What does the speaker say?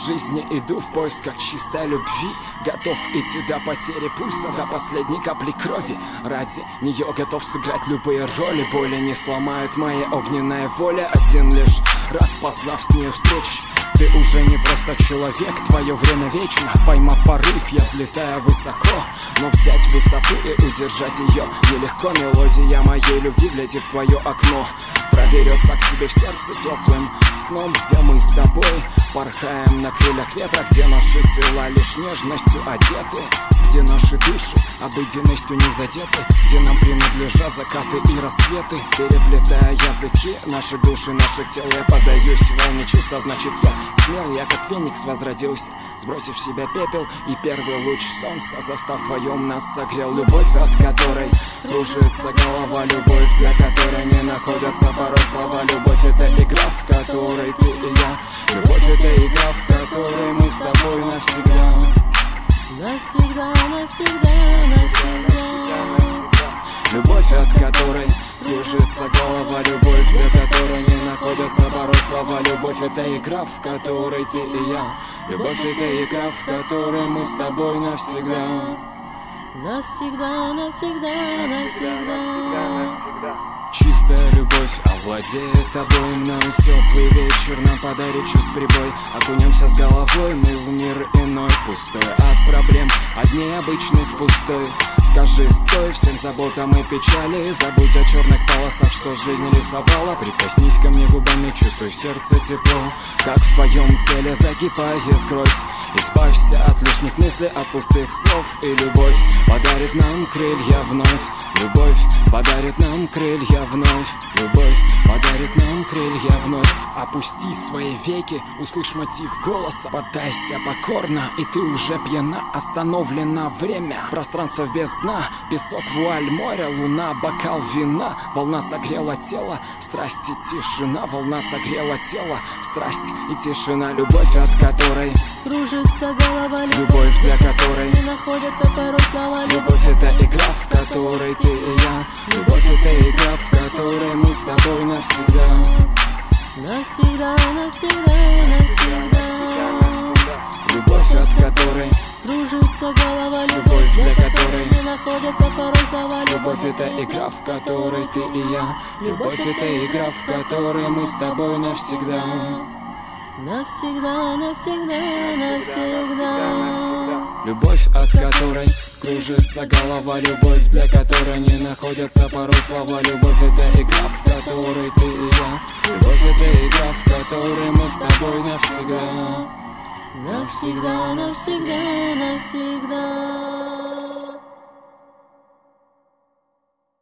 жизни иду в поисках чистой любви. Готов идти до потери пульса, до последней капли крови. Ради нее готов сыграть любые роли. Боли не сломают моей огненная воля. Один лишь раз познав с ней встреч, ты уже не просто человек, твое время вечно. Поймав порыв, я взлетаю высоко, но взять высоту и удержать ее нелегко. Мелодия моей любви глядит в твое окно, проберется к тебе в сердце теплым сном, где мы с тобой порхаем на крыльях ветра, где наши тела лишь нежностью одеты, где наши души обыденностью не задеты, где нам принадлежат закаты и рассветы. Переплетая языки, наши души, наши тела, я поддаюсь волне чувства, значит я смел, я как феникс возродился, сбросив в себя пепел, и первый луч солнца, застав вдвоем, нас согрел. Любовь, от которой кружится голова, любовь, для которой не находятся порой слова. Любовь — это игра, в которой ты и я. Любовь — это игра, в которой мы с тобой навсегда. Навсегда, навсегда, навсегда. Любовь, от которой кружится голова, любовь, для которой не находятся порой слова. Любовь — это игра, в которой ты и я. Любовь — это игра, в которой мы с тобой навсегда. Навсегда, навсегда, навсегда. Чистая любовь овладеет тобой, мною теплый вечер нам подарит чувств прибой. Окунемся с головой мы в мир иной, пустой от проблем, от дней обычных пустой. Скажи стой всем заботам и печали, забудь о черных полосах, что жизнь рисовала. Прикоснись ко мне губами, чувствуй в сердце тепло, как в твоем теле закипает кровь. Избавься от лишних мыслей, от пустых слов, и любовь подарит нам крылья вновь. Любовь подарит нам крылья вновь. Любовь подарит нам крылья вновь. Опусти свои веки, услышь мотив голоса, поддайся покорно, и ты уже пьяна. Остановлено время, пространство без дна, песок, вуаль, море, луна, бокал вина. Волна согрела тело, страсть и тишина. Волна согрела тело, страсть и тишина. Любовь, от которой кружится голова, любовь, для которой не находятся порой слова. Любовь — это игра, в которой ты и я. Любовь — это игра, в которой мы с тобой навсегда. Навсегда, навсегда, навсегда. Любовь, от которой кружится голова, любовь, для которой не находятся порой слова. Любовь — это игра, в которой ты и я. Любовь — это игра, в которой мы с тобой навсегда. Навсегда, навсегда, навсегда. Любовь, от которой кружится голова, любовь, для которой не находятся порой слова. Любовь — это игра, в которой ты и я. Любовь — это игра, в которой мы с тобой навсегда. Навсегда, навсегда, навсегда.